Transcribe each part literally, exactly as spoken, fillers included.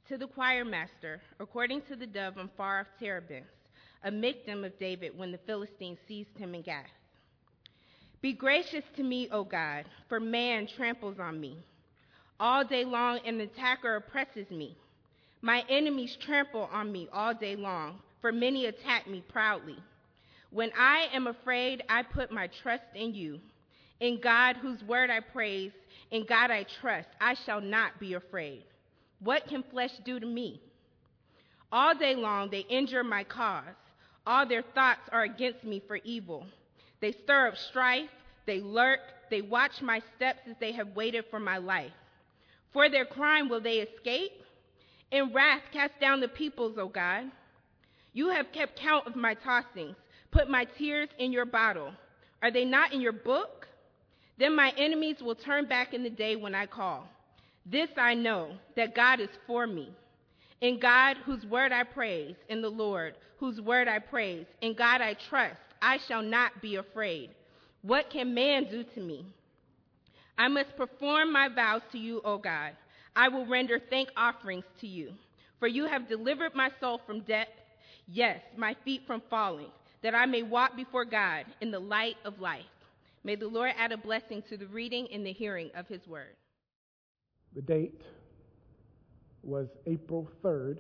To the choir master, according to the dove on far off terebinths, a victim of David when the Philistines seized him in Gath. Be gracious to me, O God, for man tramples on me. All day long an attacker oppresses me. My enemies trample on me all day long, for many attack me proudly. When I am afraid, I put my trust in you. In God, whose word I praise, in God I trust, I shall not be afraid. What can flesh do to me? All day long they injure my cause. All their thoughts are against me for evil. They stir up strife, they lurk, they watch my steps as they have waited for my life. For their crime will they escape? In wrath cast down the peoples, O God. You have kept count of my tossings, put my tears in your bottle. Are they not in your book? Then my enemies will turn back in the day when I call. This I know, that God is for me. In God, whose word I praise, in the Lord, whose word I praise, in God I trust, I shall not be afraid. What can man do to me? I must perform my vows to you, O God. I will render thank offerings to you. For you have delivered my soul from death, yes, my feet from falling, that I may walk before God in the light of life. May the Lord add a blessing to the reading and the hearing of his word. The date was April third,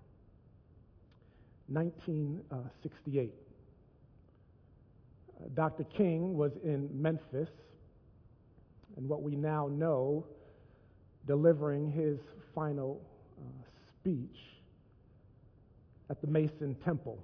nineteen sixty-eight. Uh, Doctor King was in Memphis, and what we now know, delivering his final uh, speech at the Mason Temple.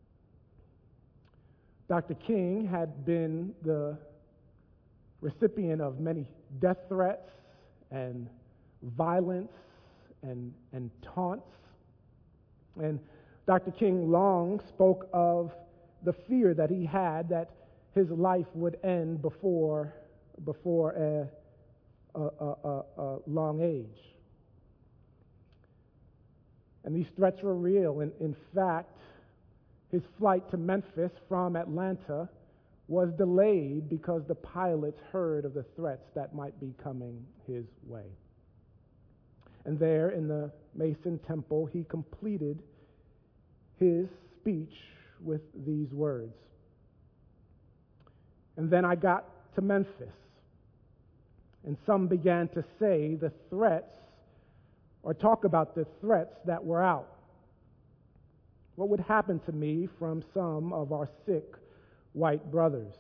Doctor King had been the recipient of many death threats and violence and, and taunts. And Doctor King long spoke of the fear that he had that his life would end before, before a, a, a, a, a long age. And these threats were real. In, in fact, his flight to Memphis from Atlanta was delayed because the pilots heard of the threats that might be coming his way. And there in the Mason Temple, he completed his speech with these words. And then I got to Memphis, and some began to say the threats, or talk about the threats that were out. What would happen to me from some of our sick white brothers?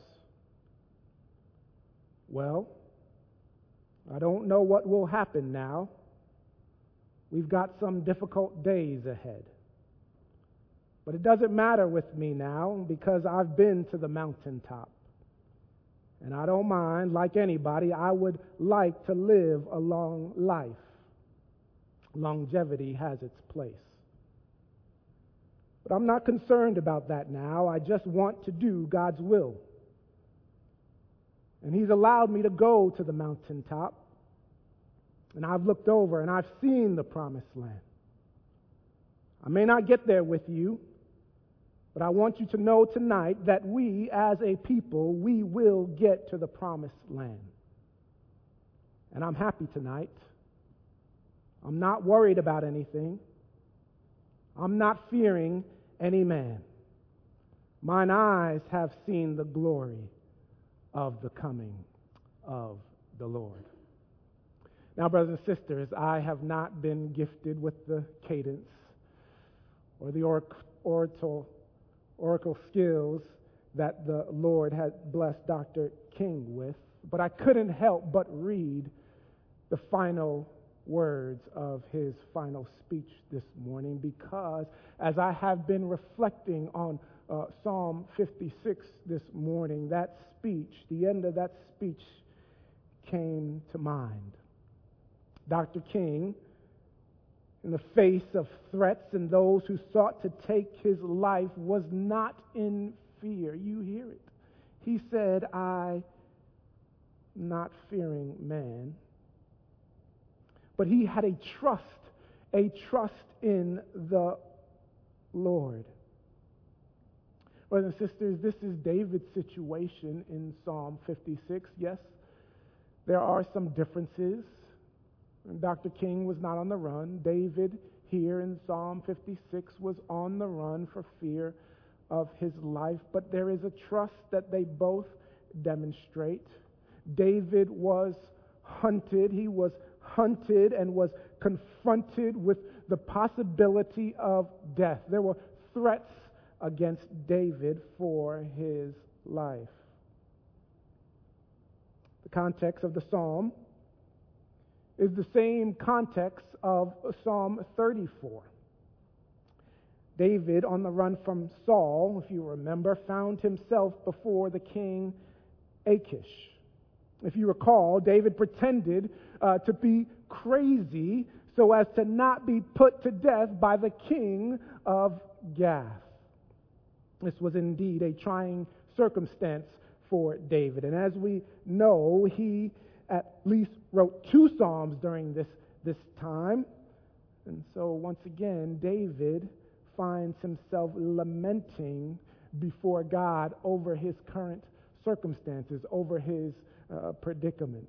Well, I don't know what will happen now. We've got some difficult days ahead. But it doesn't matter with me now because I've been to the mountaintop. And I don't mind, like anybody, I would like to live a long life. Longevity has its place. But I'm not concerned about that now. I just want to do God's will. And He's allowed me to go to the mountaintop. And I've looked over and I've seen the promised land. I may not get there with you, but I want you to know tonight that we as a people, we will get to the promised land. And I'm happy tonight. I'm not worried about anything. I'm not fearing any man. Mine eyes have seen the glory of the coming of the Lord. Now, brothers and sisters, I have not been gifted with the cadence or the oracle, oracle skills that the Lord had blessed Doctor King with, but I couldn't help but read the final words of his final speech this morning, because as I have been reflecting on uh, Psalm fifty-six this morning, that speech, the end of that speech came to mind. Doctor King, in the face of threats and those who sought to take his life, was not in fear. You hear it. He said, I, not fearing man, but he had a trust, a trust in the Lord. Brothers and sisters, this is David's situation in Psalm fifty-six. Yes, there are some differences. And Doctor King was not on the run. David here in Psalm fifty-six was on the run for fear of his life. But there is a trust that they both demonstrate. David was hunted. He was hunted and was confronted with the possibility of death. There were threats against David for his life. The context of the psalm is the same context of Psalm thirty-four. David, on the run from Saul, if you remember, found himself before the king Achish. If you recall, David pretended uh, to be crazy so as to not be put to death by the king of Gath. This was indeed a trying circumstance for David. And as we know, he at least wrote two psalms during this, this time. And so once again, David finds himself lamenting before God over his current circumstances, over his uh, predicament.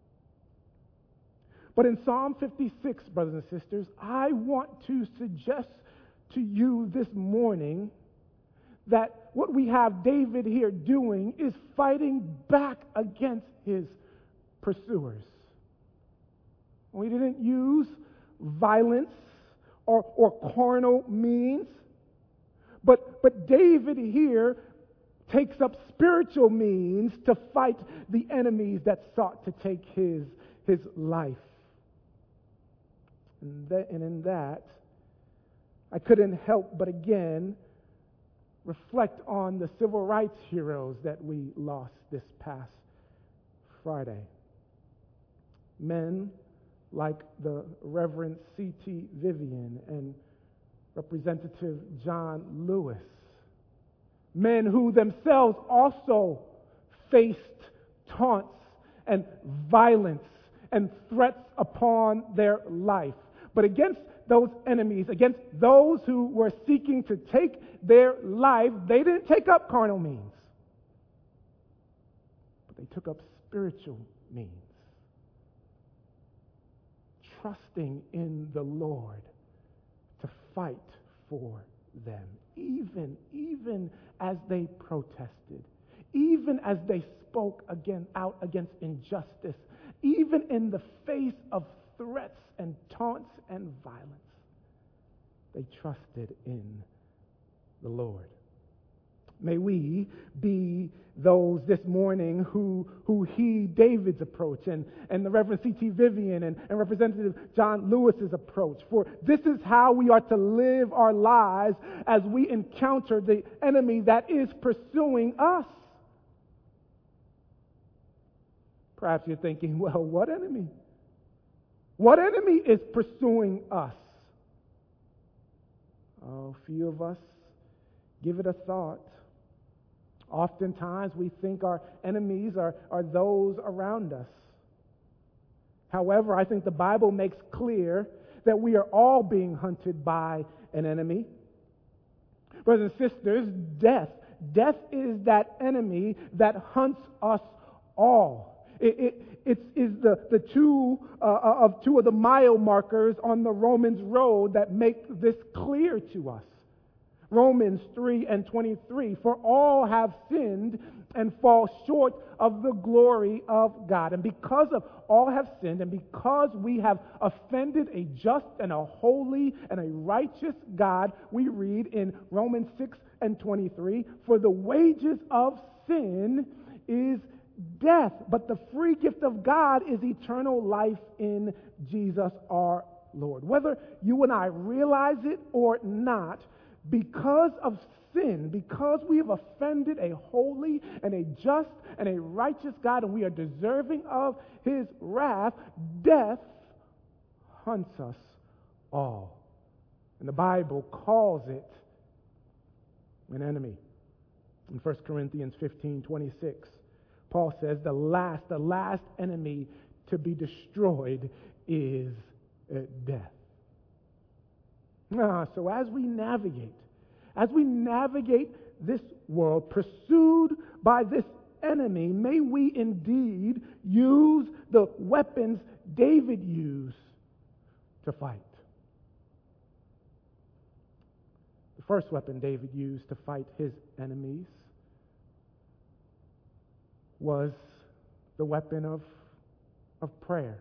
But in Psalm fifty-six, brothers and sisters, I want to suggest to you this morning that what we have David here doing is fighting back against his pursuers. We didn't use violence or, or carnal means, but, but David here takes up spiritual means to fight the enemies that sought to take his, his life. And, that, and in that, I couldn't help but again reflect on the civil rights heroes that we lost this past Friday. Men like the Reverend C T Vivian and Representative John Lewis. Men who themselves also faced taunts and violence and threats upon their life. But against those enemies, against those who were seeking to take their life, they didn't take up carnal means, but they took up spiritual means. Trusting in the Lord to fight for them, even, even as they protested, even as they spoke again out against injustice, even in the face of threats and taunts and violence, they trusted in the Lord. May we be those this morning who, who heed David's approach and, and the Reverend C T Vivian and, and Representative John Lewis's approach. For this is how we are to live our lives as we encounter the enemy that is pursuing us. Perhaps you're thinking, well, what enemy? What enemy is pursuing us? Oh, few of us give it a thought. Oftentimes we think our enemies are, are those around us. However, I think the Bible makes clear that we are all being hunted by an enemy. Brothers and sisters, death. Death is that enemy that hunts us all. It, it, it is the, the two uh, of two of the mile markers on the Romans road that make this clear to us. Romans three and twenty-three, for all have sinned and fall short of the glory of God. And because of all have sinned, and because we have offended a just and a holy and a righteous God, we read in Romans six and twenty-three, for the wages of sin is death, but the free gift of God is eternal life in Jesus our Lord. Whether you and I realize it or not, because of sin, because we have offended a holy and a just and a righteous God, and we are deserving of His wrath, death hunts us all. And the Bible calls it an enemy. In First Corinthians fifteen twenty-six, Paul says the last, the last enemy to be destroyed is uh, death. Ah, so as we navigate, as we navigate this world, pursued by this enemy, may we indeed use the weapons David used to fight. The first weapon David used to fight his enemies was the weapon of, of prayer.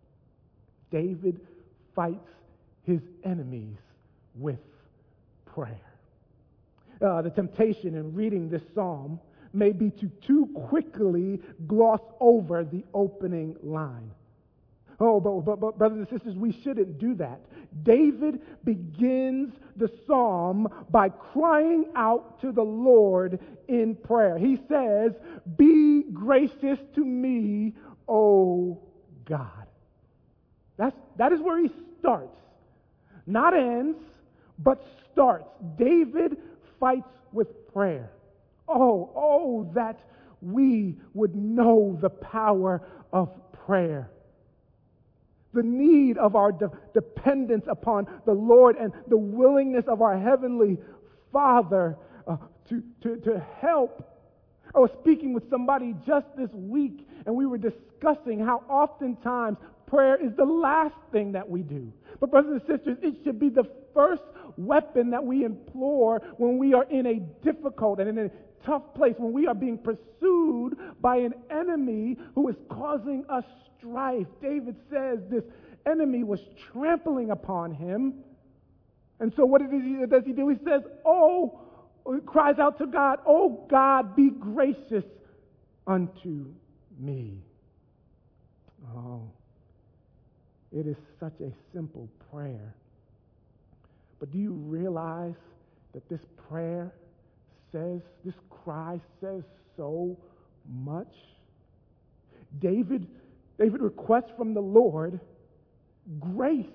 David fights his enemies with prayer. Uh, the temptation in reading this psalm may be to too quickly gloss over the opening line. Oh, but, but, but brothers and sisters, we shouldn't do that. David begins the psalm by crying out to the Lord in prayer. He says, "Be gracious to me, O God." That's, that is where he starts. Not ends, but starts. David fights with prayer. Oh, oh, that we would know the power of prayer. The need of our de- dependence upon the Lord and the willingness of our Heavenly Father uh, to, to, to help. I was speaking with somebody just this week, and we were discussing how oftentimes prayer is the last thing that we do. But brothers and sisters, it should be the first weapon that we implore when we are in a difficult and in a tough place, when we are being pursued by an enemy who is causing us strife. David says this enemy was trampling upon him. And so what does he, does he do? He says, oh, he cries out to God, "Oh God, be gracious unto me." Oh, it is such a simple prayer. But do you realize that this prayer says, this cry says so much? David, David requests from the Lord grace.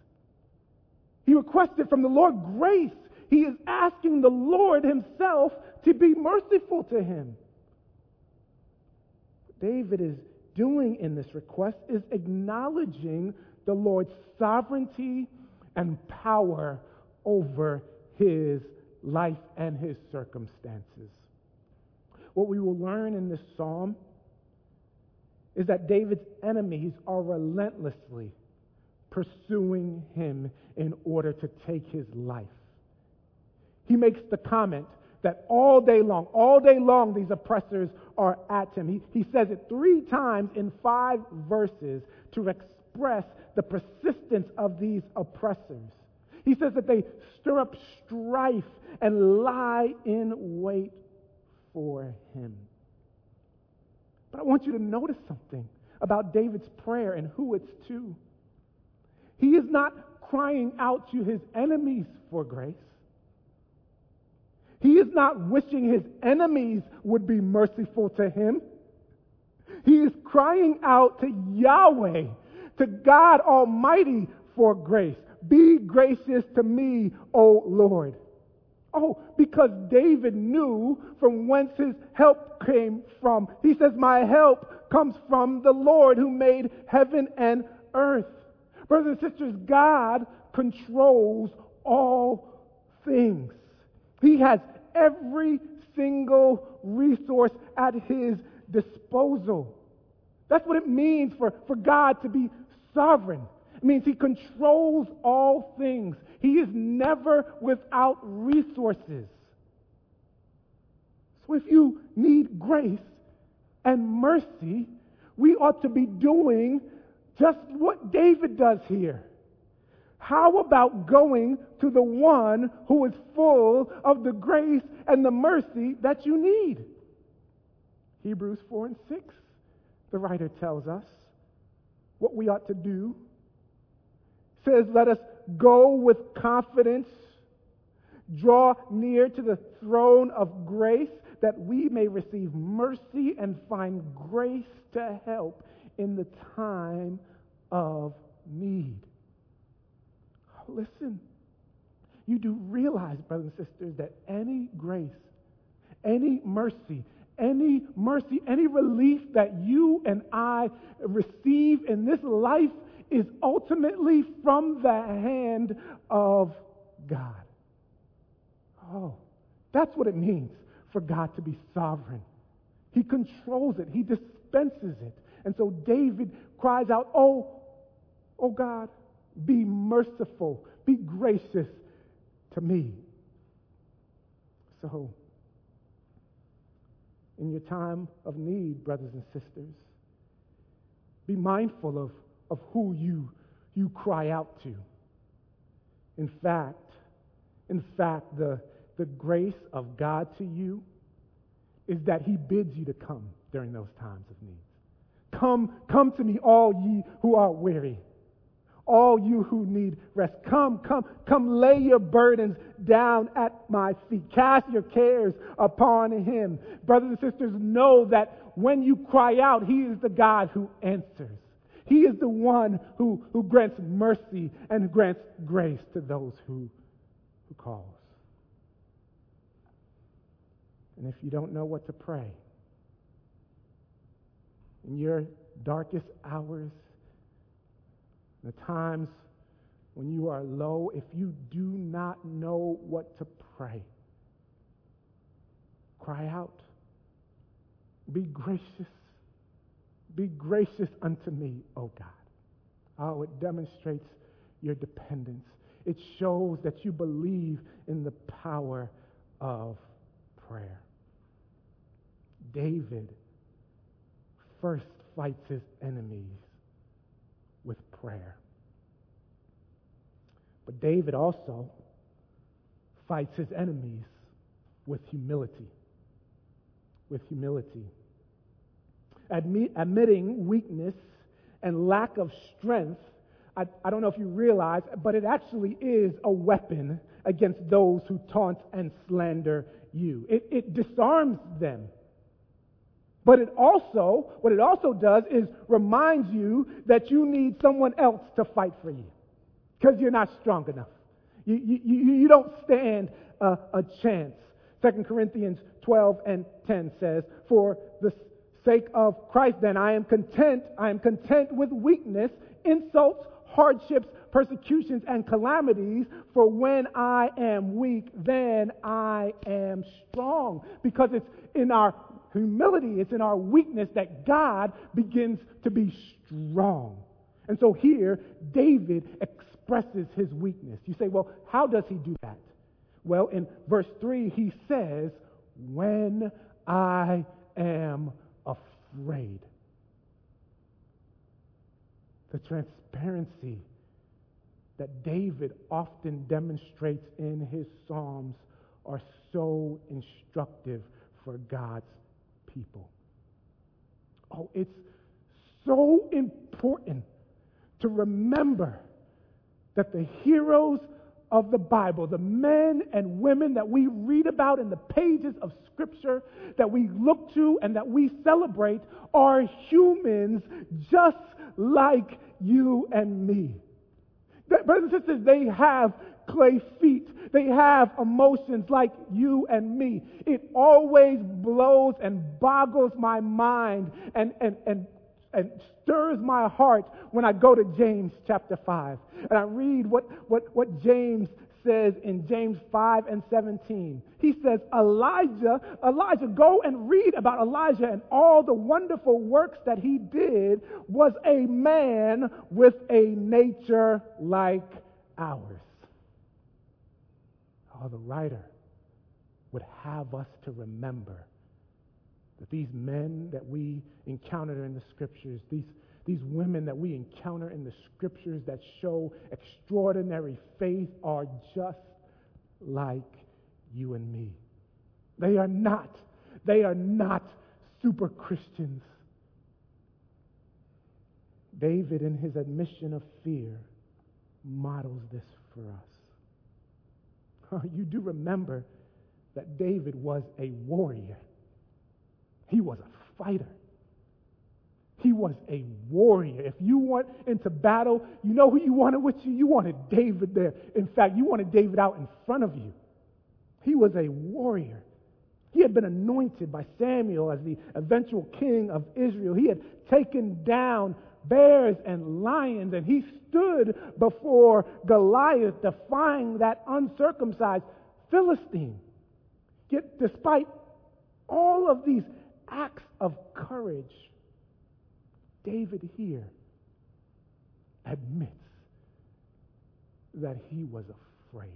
He requested from the Lord grace. He is asking the Lord himself to be merciful to him. What David is doing in this request is acknowledging the Lord's sovereignty and power over his life and his circumstances. What we will learn in this psalm is that David's enemies are relentlessly pursuing him in order to take his life. He makes the comment that all day long, all day long, these oppressors are at him. He, he says it three times in five verses to express the persistence of these oppressors. He says that they stir up strife and lie in wait for him. But I want you to notice something about David's prayer and who it's to. He is not crying out to his enemies for grace. He is not wishing his enemies would be merciful to him. He is crying out to Yahweh, to God Almighty, for grace. Be gracious to me, O Lord. Oh, because David knew from whence his help came from. He says, my help comes from the Lord who made heaven and earth. Brothers and sisters, God controls all things. He has every single resource at his disposal. That's what it means for, for God to be sovereign. It means he controls all things. He is never without resources. So if you need grace and mercy, we ought to be doing just what David does here. How about going to the one who is full of the grace and the mercy that you need? Hebrews four and six, the writer tells us what we ought to do. It says, let us go with confidence, draw near to the throne of grace, that we may receive mercy and find grace to help in the time of need. Listen, you do realize, brothers and sisters, that any grace, any mercy, any mercy, any relief that you and I receive in this life is ultimately from the hand of God. Oh, that's what it means for God to be sovereign. He controls it. He dispenses it. And so David cries out, oh, oh God, be merciful, be gracious to me. So, in your time of need, brothers and sisters, be mindful of, of who you, you cry out to. In fact, in fact, the, the grace of God to you is that He bids you to come during those times of need. Come, come to me, all ye who are weary, all you who need rest. Come, come, come lay your burdens down at my feet. Cast your cares upon Him. Brothers and sisters, know that when you cry out, He is the God who answers. He is the one who, who grants mercy and grants grace to those who, who calls. And if you don't know what to pray, in your darkest hours, the times when you are low, if you do not know what to pray, cry out. Be gracious. Be gracious unto me, O God. Oh, it demonstrates your dependence. It shows that you believe in the power of prayer. David first fights his enemies with prayer. But David also fights his enemies with humility. With humility. Admit, admitting weakness and lack of strength, I, I don't know if you realize, but it actually is a weapon against those who taunt and slander you. It, it disarms them. But it also, what it also does is reminds you that you need someone else to fight for you because you're not strong enough. You, you, you don't stand a, a chance. Second Corinthians twelve and ten says, for the sake of Christ, then, I am content, I am content with weakness, insults, hardships, persecutions, and calamities, for when I am weak, then I am strong. Because it's in our humility, it's in our weakness that God begins to be strong. And so here, David expresses his weakness. You say, well, how does he do that? Well, in verse three, he says, when I am afraid. The transparency that David often demonstrates in his Psalms are so instructive for God's people. Oh, it's so important to remember that the heroes of the Bible, the men and women that we read about in the pages of Scripture, that we look to and that we celebrate, are humans just like you and me. Brothers and sisters, they have clay feet. They have emotions like you and me. It always blows and boggles my mind and, and, and, and stirs my heart when I go to James chapter five. And I read what, what, what James says in James five and seventeen. He says, Elijah, Elijah, go and read about Elijah and all the wonderful works that he did, was a man with a nature like ours. Oh, the writer would have us to remember that these men that we encounter in the Scriptures, these These women that we encounter in the Scriptures that show extraordinary faith are just like you and me. They are not, they are not super Christians. David, in his admission of fear, models this for us. You do remember that David was a warrior. He was a fighter. He was a warrior. If you went into battle, you know who you wanted with you? You wanted David there. In fact, you wanted David out in front of you. He was a warrior. He had been anointed by Samuel as the eventual king of Israel. He had taken down bears and lions, and he stood before Goliath, defying that uncircumcised Philistine. Yet, despite all of these acts of courage, David here admits that he was afraid.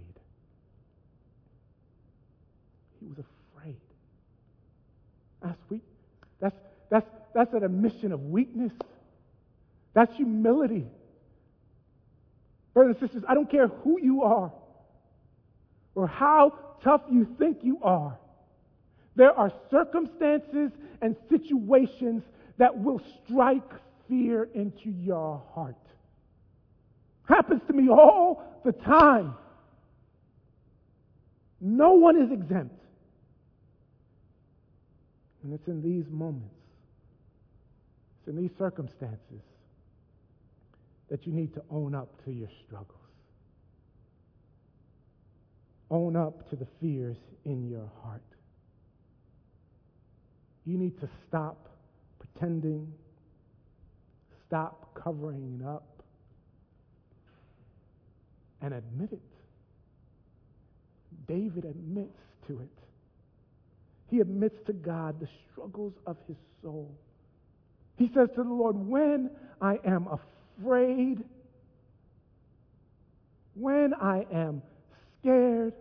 He was afraid. That's weak. That's that's that's an admission of weakness. That's humility. Brothers and sisters, I don't care who you are or how tough you think you are. There are circumstances and situations that will strike fear into your heart. Happens to me all the time. No one is exempt. And it's in these moments, it's in these circumstances that you need to own up to your struggles. Own up to the fears in your heart. You need to stop pretending, stop covering it up, and admit it. David admits to it. He admits to God the struggles of his soul. He says to the Lord, when I am afraid, when I am scared.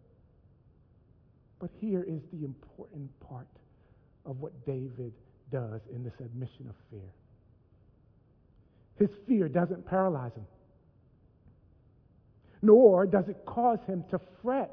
But here is the important part of what David does in this admission of fear. His fear doesn't paralyze him, nor does it cause him to fret.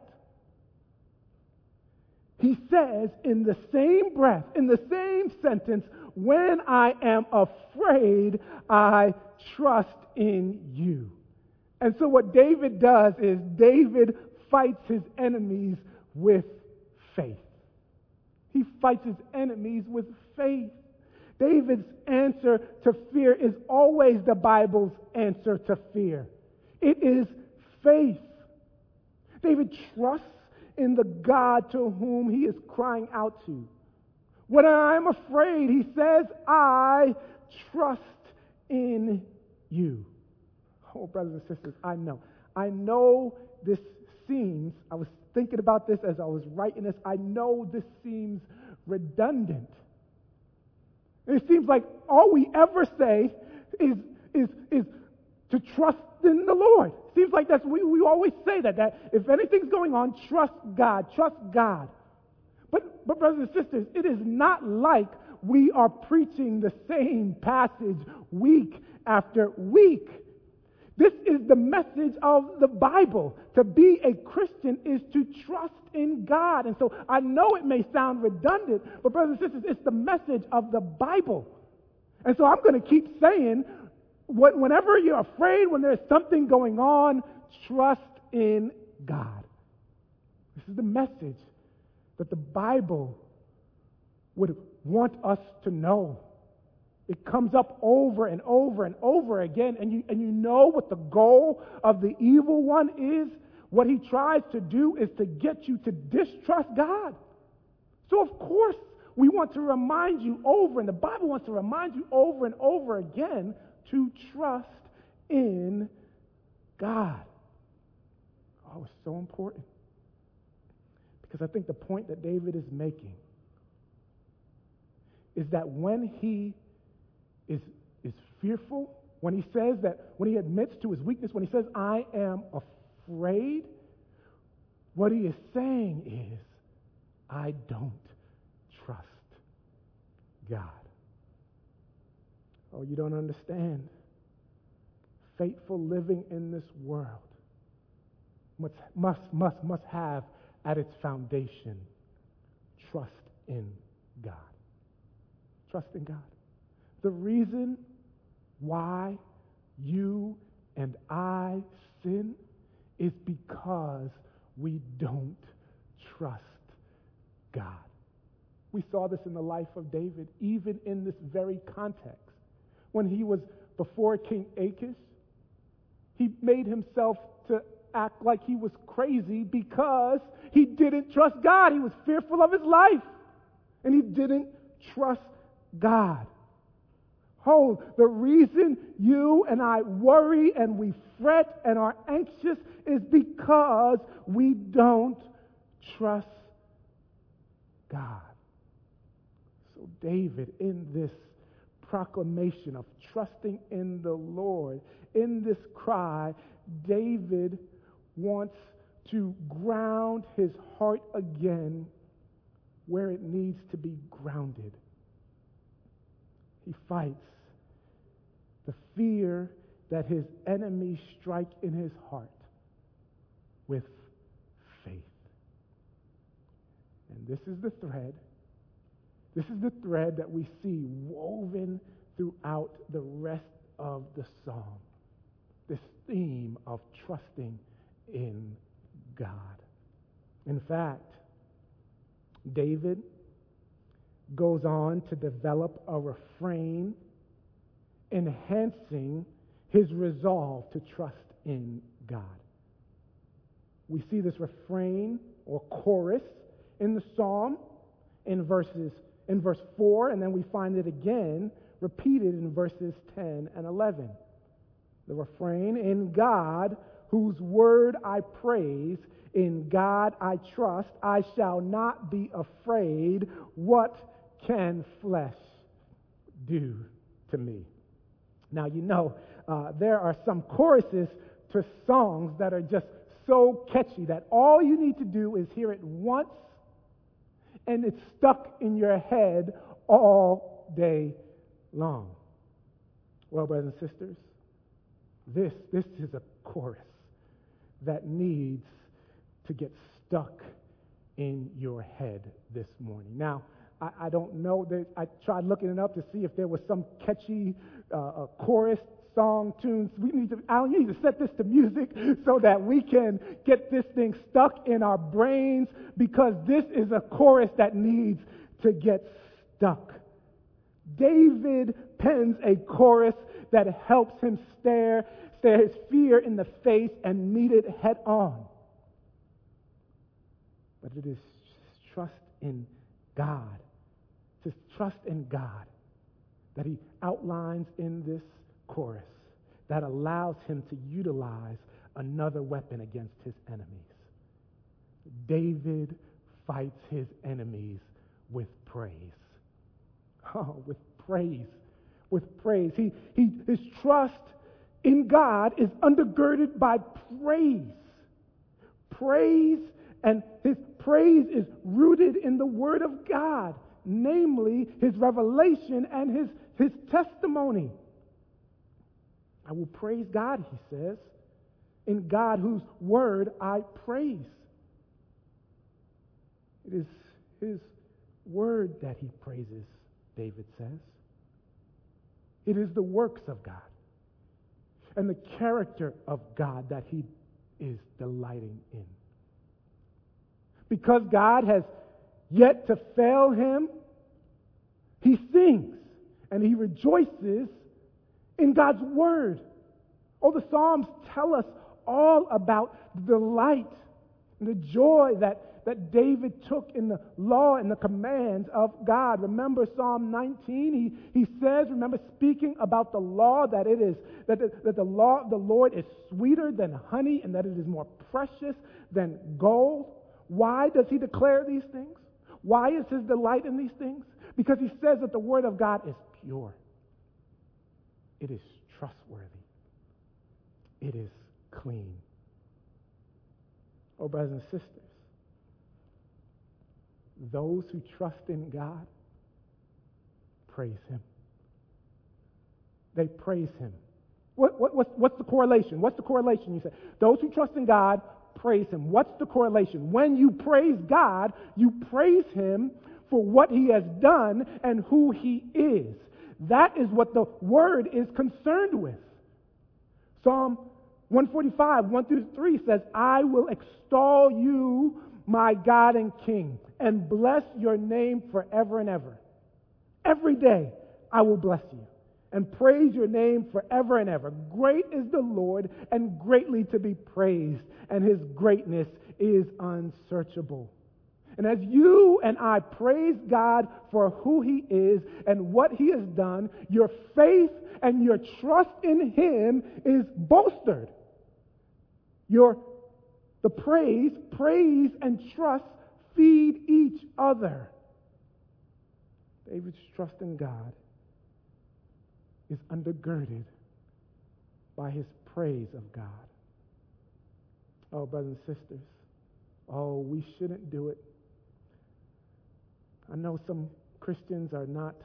He says in the same breath, in the same sentence, when I am afraid, I trust in you. And so what David does is David fights his enemies with faith. He fights his enemies with faith. David's answer to fear is always the Bible's answer to fear. It is faith. David trusts in the God to whom he is crying out to. When I am afraid, he says, I trust in you. Oh, brothers and sisters, I know. I know this seems, I was thinking about this as I was writing this, I know this seems redundant. It seems like all we ever say is, is, is to trust in the Lord. Seems like that's we, we always say that, that if anything's going on, trust God, trust God. But, but brothers and sisters, it is not like we are preaching the same passage week after week. This is the message of the Bible. To be a Christian is to trust in God. And so I know it may sound redundant, but brothers and sisters, it's the message of the Bible. And so I'm going to keep saying, whenever you're afraid, when there's something going on, trust in God. This is the message that the Bible would want us to know. It comes up over and over and over again, and you and you know what the goal of the evil one is? What he tries to do is to get you to distrust God. So of course, we want to remind you over, and the Bible wants to remind you over and over again to trust in God. Oh, it's so important. Because I think the point that David is making is that when he is, is fearful, when he says that, when he admits to his weakness, when he says, I am afraid, what he is saying is, I don't trust God. Oh, you don't understand. Faithful living in this world must, must, must, must have at its foundation trust in God. Trust in God. The reason why you and I sin is because we don't trust God. We saw this in the life of David, even in this very context. When he was before King Achish, he made himself to act like he was crazy because he didn't trust God. He was fearful of his life, and he didn't trust God. Oh, the reason you and I worry and we fret and are anxious is because we don't trust God. So David in this proclamation of trusting in the Lord, in this cry, David wants to ground his heart again where it needs to be grounded. He fights the fear that his enemies strike in his heart with faith. And this is the thread. This is the thread that we see woven throughout the rest of the psalm. This theme of trusting in God. In fact, David goes on to develop a refrain enhancing his resolve to trust in God. We see this refrain or chorus in the psalm in verses in verse four, and then we find it again repeated in verses ten and eleven. The refrain, in God, whose word I praise, in God I trust, I shall not be afraid. What can flesh do to me? Now, you know, uh, there are some choruses to songs that are just so catchy that all you need to do is hear it once and it's stuck in your head all day long. Well, brothers and sisters, this, this is a chorus that needs to get stuck in your head this morning. Now, I, I don't know. That I tried looking it up to see if there was some catchy uh, chorus song tunes. We need to, Alan, you need to set this to music so that we can get this thing stuck in our brains, because this is a chorus that needs to get stuck. David pens a chorus that helps him stare, stare his fear in the face and meet it head on. But it is trust in God. It's trust in God that he outlines in this chorus that allows him to utilize another weapon against his enemies. David fights his enemies with praise. Oh, with praise. With praise. He, he, his trust in God is undergirded by praise. Praise, and his praise is rooted in the Word of God, namely his revelation and his, his testimony. I will praise God, he says, in God whose word I praise. It is his word that he praises, David says. It is the works of God and the character of God that he is delighting in. Because God has yet to fail him, he sings and he rejoices in God's word. Oh, the Psalms tell us all about the delight and the joy that, that David took in the law and the commands of God. Remember Psalm nineteen? He, he says, remember speaking about the law, that it is that the, that the law of the Lord is sweeter than honey and that it is more precious than gold. Why does he declare these things? Why is his delight in these things? Because he says that the word of God is pure. It is trustworthy. It is clean. Oh, brothers and sisters, those who trust in God praise him. They praise him. What, what, what's, what's the correlation? What's the correlation? You say, those who trust in God praise him. What's the correlation? When you praise God, you praise him for what he has done and who he is. That is what the word is concerned with. Psalm one forty-five, one through three says, I will extol you, my God and King, and bless your name forever and ever. Every day I will bless you and praise your name forever and ever. Great is the Lord and greatly to be praised, and his greatness is unsearchable. And as you and I praise God for who he is and what he has done, your faith and your trust in him is bolstered. Your, the praise, praise and trust feed each other. David's trust in God is undergirded by his praise of God. Oh, brothers and sisters, oh, we shouldn't do it. I know some Christians are not,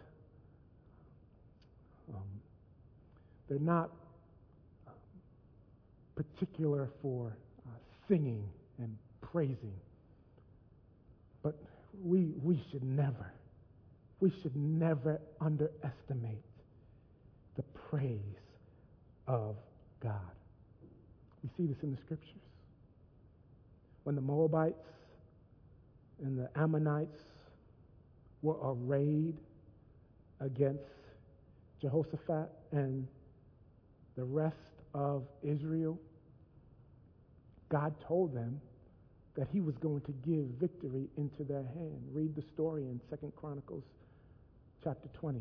um, they're not uh, particular for uh, singing and praising. But we we should never, we should never underestimate the praise of God. We see this in the scriptures. When the Moabites and the Ammonites were arrayed against Jehoshaphat and the rest of Israel, God told them that he was going to give victory into their hand. Read the story in Second Chronicles chapter twenty.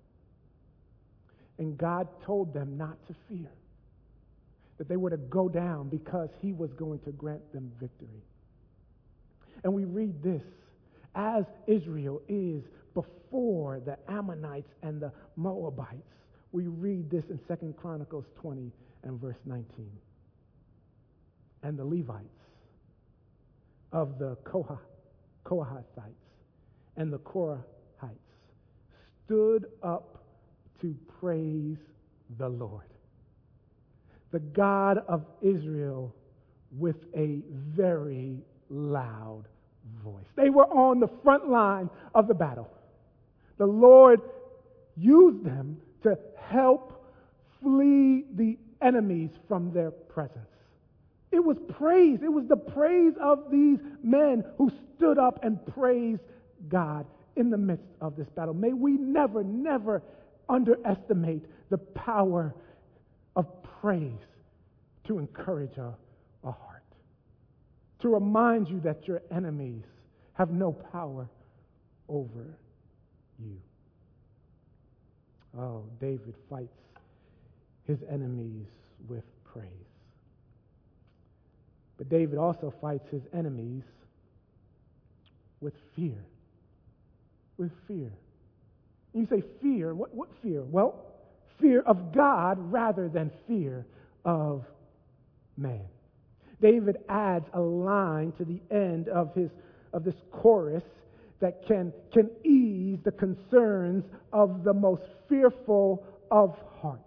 And God told them not to fear, that they were to go down because he was going to grant them victory. And we read this, as Israel is before the Ammonites and the Moabites. We read this in Second Chronicles twenty and verse nineteen. And the Levites of the Kohath, Kohathites and the Korahites stood up to praise the Lord, the God of Israel, with a very loud voice. They were on the front line of the battle. The Lord used them to help flee the enemies from their presence. It was praise. It was the praise of these men who stood up and praised God in the midst of this battle. May we never, never underestimate the power of praise to encourage a, a heart, to remind you that your enemies have no power over you. Oh, David fights his enemies with praise. But David also fights his enemies with fear. With fear. You say fear. What, what fear? Well, fear of God rather than fear of man. David adds a line to the end of his of this chorus that can, can ease the concerns of the most fearful of hearts.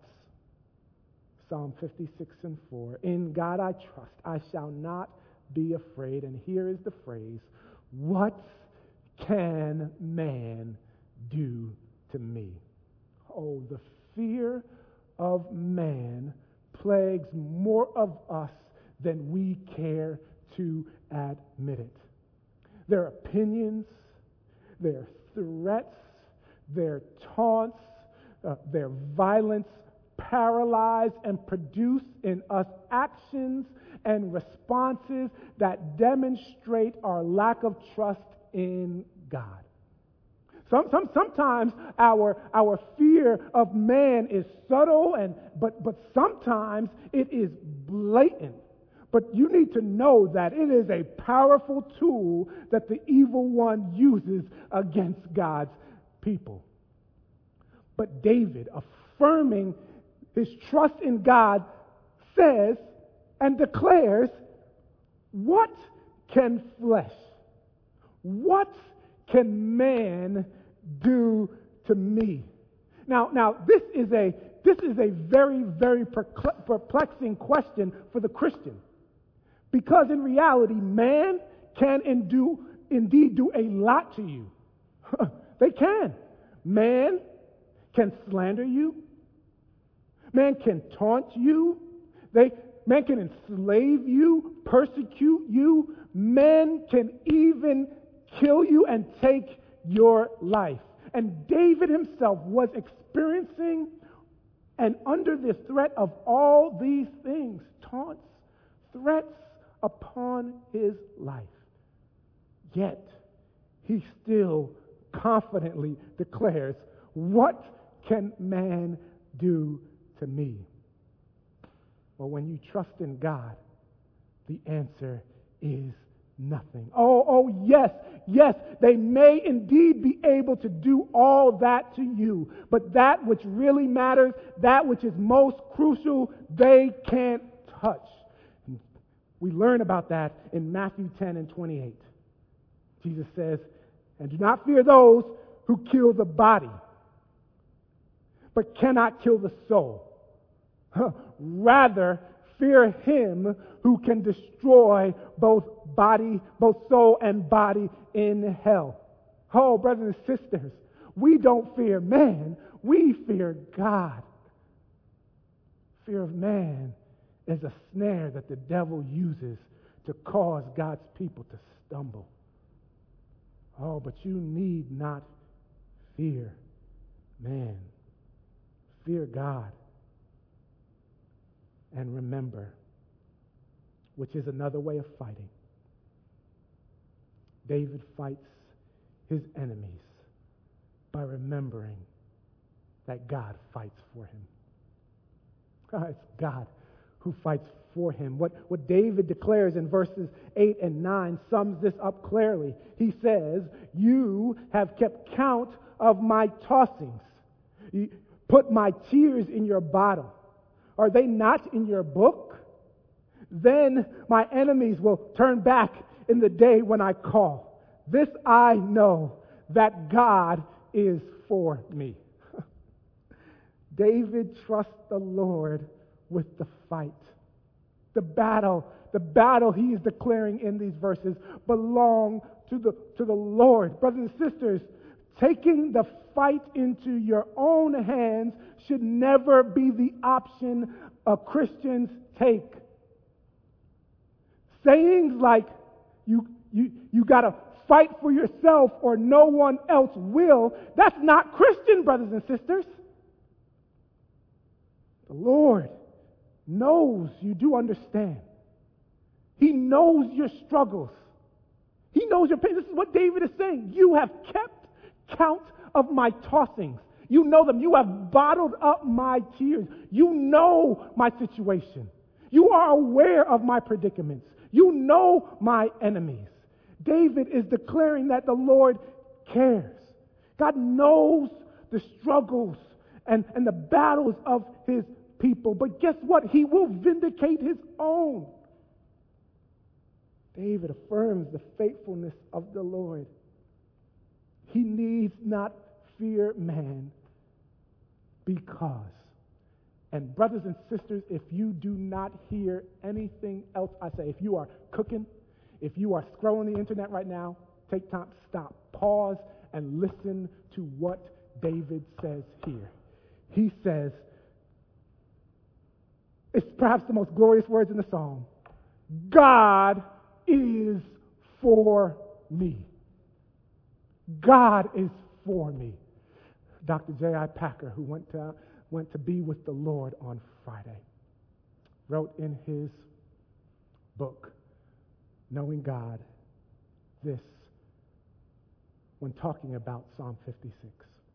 Psalm fifty-six and four. In God I trust, I shall not be afraid. And here is the phrase, what can man do to me? Oh, the fear of man plagues more of us than we care to admit it. Their opinions, their threats, their taunts, uh, their violence paralyze and produce in us actions and responses that demonstrate our lack of trust in God. Some, some, sometimes our, our fear of man is subtle, and but, but sometimes it is blatant. But you need to know that it is a powerful tool that the evil one uses against God's people. But David, affirming his trust in God, says and declares, what can flesh, what can man do to me? Now, now this is a this is a very, very perplexing question for the Christian. Because in reality, man can indu, indeed do a lot to you. They can. Man can slander you. Man can taunt you. They, man can enslave you, persecute you. Man can even kill you and take your life. And David himself was experiencing and under the threat of all these things, taunts, threats upon his life. Yet, he still confidently declares, what can man do to me? Well, when you trust in God, the answer is nothing. Oh, oh, yes, yes, they may indeed be able to do all that to you, but that which really matters, that which is most crucial, they can't touch. We learn about that in Matthew ten and twenty-eight. Jesus says, and do not fear those who kill the body, but cannot kill the soul. Rather, fear him who can destroy both body, both soul and body in hell. Oh, brothers and sisters, we don't fear man, we fear God. Fear of man is a snare that the devil uses to cause God's people to stumble. Oh, but you need not fear man. Fear God. And remember, which is another way of fighting. David fights his enemies by remembering that God fights for him. It's God who fights for him. What, what David declares in verses eight and nine sums this up clearly. He says, you have kept count of my tossings. You put my tears in your bottle. Are they not in your book? Then my enemies will turn back in the day when I call. This I know, that God is for me. David trusts the Lord with the fight. The battle, the battle he is declaring in these verses belong to the, to the Lord. Brothers and sisters, taking the fight into your own hands should never be the option uh, Christians take. Sayings like, you, you, you got to fight for yourself or no one else will, that's not Christian, brothers and sisters. The Lord knows you do understand. He knows your struggles. He knows your pain. This is what David is saying. You have kept count of my tossings. You know them. You have bottled up my tears. You know my situation. You are aware of my predicaments. You know my enemies. David is declaring that the Lord cares. God knows the struggles and, and the battles of his people. But guess what? He will vindicate his own. David affirms the faithfulness of the Lord. He needs not fear man because, and brothers and sisters, if you do not hear anything else I say, if you are cooking, if you are scrolling the internet right now, take time, stop, pause, and listen to what David says here. He says, it's perhaps the most glorious words in the psalm, God is for me. God is for me. Doctor J I Packer, who went to, went to be with the Lord on Friday, wrote in his book, Knowing God, this when talking about Psalm fifty-six.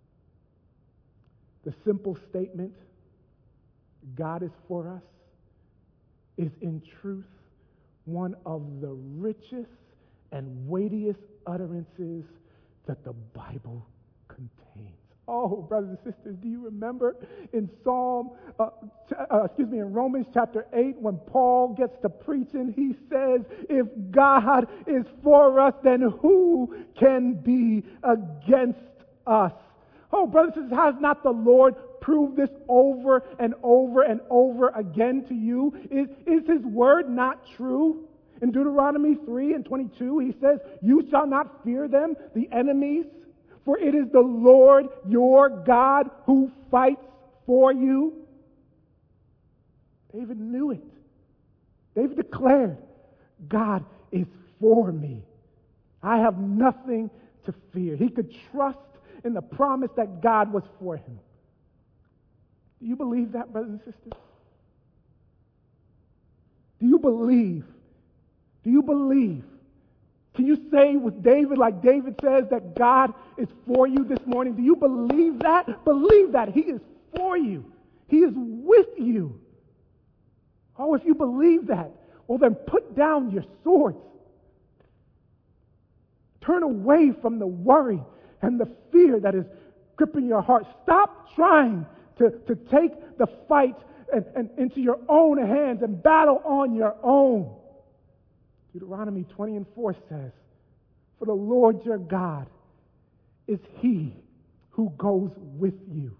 The simple statement, God is for us, is in truth one of the richest and weightiest utterances that the Bible contains. Oh, brothers and sisters, do you remember in Psalm, uh, t- uh, excuse me, in Romans chapter eight, when Paul gets to preaching, he says, if God is for us, then who can be against us? Oh, brothers and sisters, has not the Lord proved this over and over and over again to you? Is, is his word not true? In Deuteronomy three and twenty-two, he says, you shall not fear them, the enemies, for it is the Lord your God who fights for you. David knew it. David declared, God is for me. I have nothing to fear. He could trust in the promise that God was for him. Do you believe that, brothers and sisters? Do you believe? Do you believe? Can you say with David, like David says, that God is for you this morning? Do you believe that? Believe that. He is for you. He is with you. Oh, if you believe that, well then put down your swords. Turn away from the worry and the fear that is gripping your heart. Stop trying to, to take the fight and, and into your own hands and battle on your own. Deuteronomy twenty and four says, "For the Lord your God is He who goes with you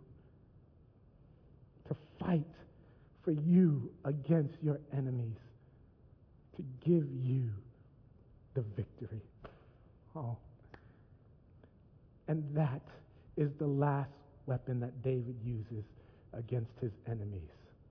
to fight for you against your enemies, to give you the victory." Oh. And that is the last weapon that David uses against his enemies.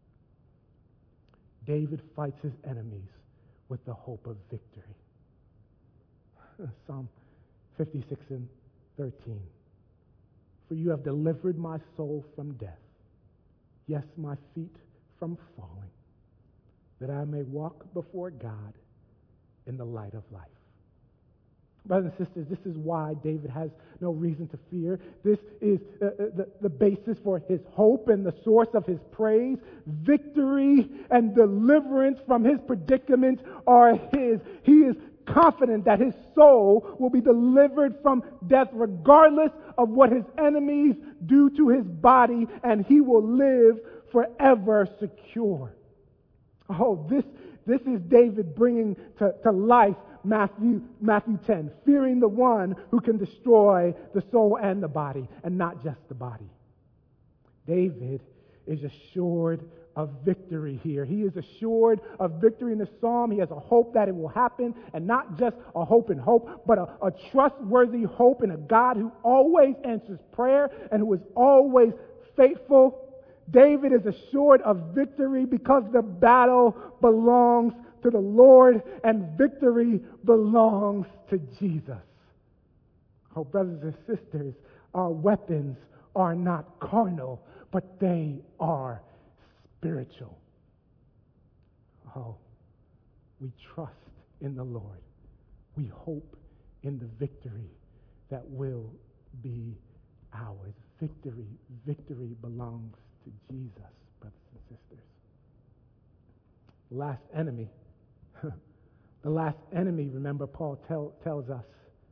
David fights his enemies with the hope of victory. Psalm fifty-six and thirteen. "For you have delivered my soul from death, yes, my feet from falling, that I may walk before God in the light of life." Brothers and sisters, this is why David has no reason to fear. This is uh, the, the basis for his hope and the source of his praise. Victory and deliverance from his predicament are his. He is confident that his soul will be delivered from death regardless of what his enemies do to his body, and he will live forever secure. Oh, this, this is David bringing to, to life Matthew, Matthew ten, fearing the one who can destroy the soul and the body, and not just the body. David is assured of victory here. He is assured of victory in the psalm. He has a hope that it will happen, and not just a hope and hope, but a, a trustworthy hope in a God who always answers prayer and who is always faithful. David is assured of victory because the battle belongs to the Lord and victory belongs to Jesus. Oh, brothers and sisters, our weapons are not carnal, but they are spiritual. Oh, we trust in the Lord. We hope in the victory that will be ours. Victory, victory belongs to Jesus, brothers and sisters. The last enemy, the last enemy, remember, Paul tell, tells us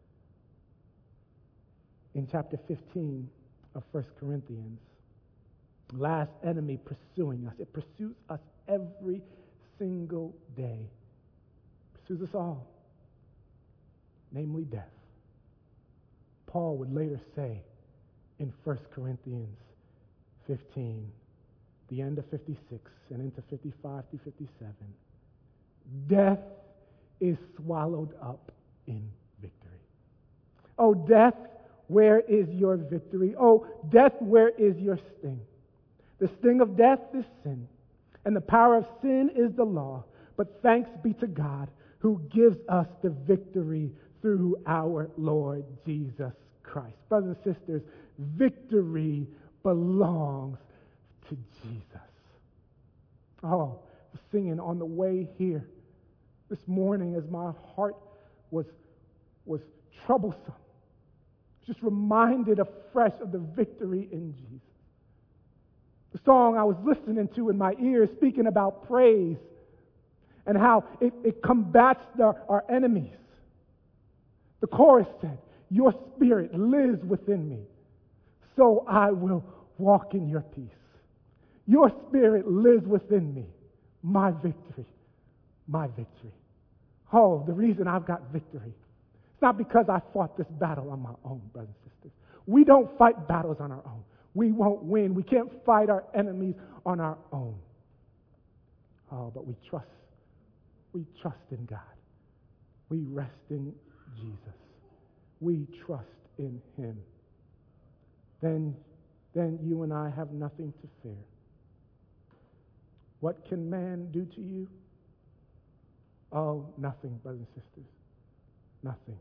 in chapter fifteen of First Corinthians, last enemy pursuing us. It pursues us every single day. Pursues us all, namely death. Paul would later say in First Corinthians fifteen, the end of fifty-six and into fifty-five through fifty-seven, death is swallowed up in victory. Oh, death, where is your victory? Oh, death, where is your sting? The sting of death is sin, and the power of sin is the law. But thanks be to God who gives us the victory through our Lord Jesus Christ. Brothers and sisters, victory belongs to Jesus. Oh, singing on the way here this morning as my heart was, was troublesome, just reminded afresh of the victory in Jesus. The song I was listening to in my ears speaking about praise and how it, it combats the, our enemies. The chorus said, "Your spirit lives within me, so I will walk in your peace." Your spirit lives within me, my victory, my victory. Oh, the reason I've got victory, it's not because I fought this battle on my own, brothers and sisters. We don't fight battles on our own. We won't win. We can't fight our enemies on our own. Oh, but we trust. We trust in God. We rest in Jesus. We trust in Him. Then, then you and I have nothing to fear. What can man do to you? Oh, nothing, brothers and sisters. Nothing.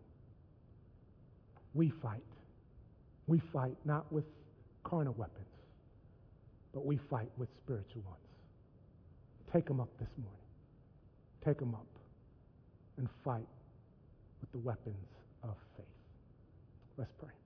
We fight. We fight not with carnal weapons, but we fight with spiritual ones. Take them up this morning. Take them up and fight with the weapons of faith. Let's pray.